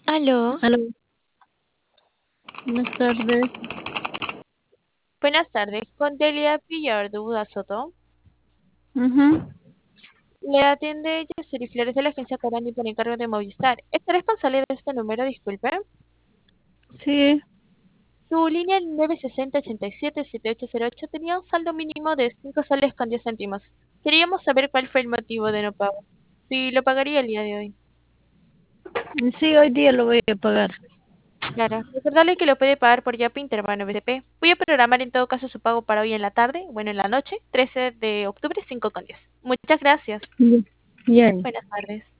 Aló, Aló, buenas tardes. buenas tardes. Con Delia Villarduda Soto. Ujú. Le atiende Yesuri Flores de la agencia Carani por encargo de Movistar. ¿Es responsable de este número? Disculpe. Sí, Su línea 960-87-7808 tenía un saldo mínimo de 5 soles con 10 céntimos. Queríamos saber cuál fue el motivo de no pago. Si lo pagaría el día de hoy. sí, hoy día lo voy a pagar. Claro. Recordarle que lo puede pagar por Yapi Interbank BCP. Voy a programar en todo caso su pago para hoy en la tarde, bueno, en la noche, 13 de octubre, 5 con 10. Muchas gracias. Ya. Ya. Buenas tardes.